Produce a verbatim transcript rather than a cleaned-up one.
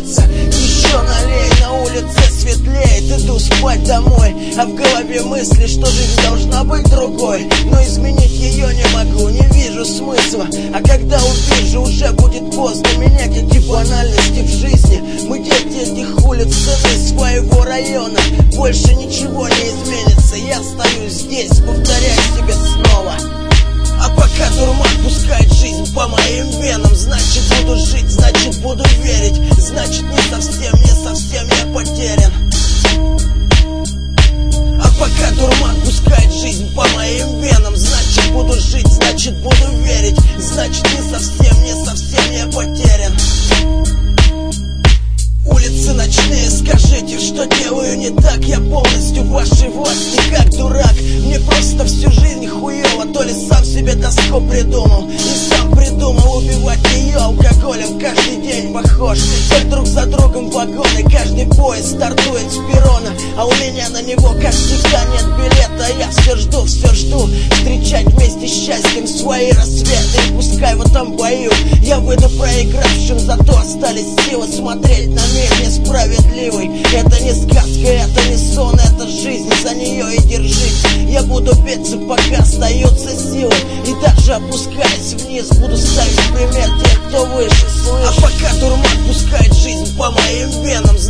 улица. Еще налей, на улице светлеет. Иду спать домой, а в голове мысли, что жизнь должна быть другой. Но изменить ее не могу, не вижу смысла. А когда увижу, уже будет поздно. Менять эти банальности в жизни. Мы дети этих улиц, сыны своего района. Больше ничего не изменится. Я стою здесь, повторяю себе снова. А пока дурман пускает жизнь по моим венам, значит буду жить, значит буду верить. Значит не совсем, не совсем я потерян. А пока дурман пускает жизнь по моим венам, значит буду жить, значит буду верить. Значит не совсем, не совсем я потерян. Улицы ночные, скажите, что делаю не так. Я полностью в вашей власти, как дурак. Мне просто всю жизнь хуево. То ли сам себе тоску придумал, и сам придумал убивать ее алкоголем. Каждый день похож, как друг за другом вагоны. Каждый поезд стартует с перрона, а у меня на него, как всегда, нет билета. Я все жду, все жду встречать вместе с счастьем свои рассветы. И пускай в этом бою я выйду проигравшим, зато остались силы смотреть на мир несправедливый. Это не сказка, это не сон, это жизнь, за нее и держись. Я буду биться, пока остаются силы, и даже опускаясь вниз, буду ставить пример тех, кто выше, слышь. А пока дурман пускает жизнь по моим венам,